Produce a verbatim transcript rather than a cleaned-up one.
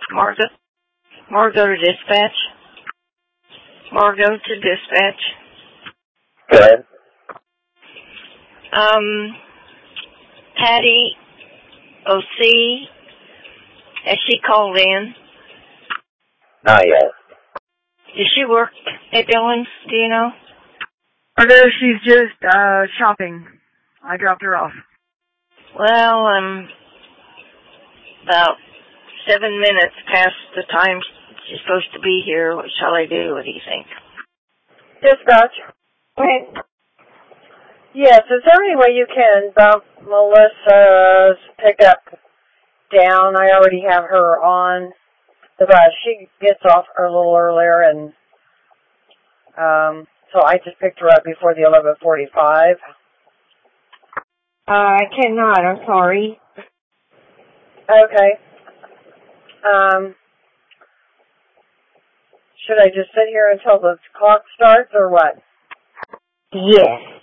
Margo, Margo to dispatch. Margo to dispatch. Good. Um, Patty O C, has she called in? Not yet. Does she work at Billings, do you know? Although she's just uh shopping. I dropped her off. Well, um, about seven minutes past the time she's supposed to be here. What shall I do? What do you think? Dispatch. Okay. Yes, is there any way you can bump Melissa's pickup down? I already have her on the bus. She gets off a little earlier, and um, so I just picked her up before the eleven forty-five. Uh, I cannot, I'm sorry. Okay. Um, should I just sit here until the clock starts, or what? Yes.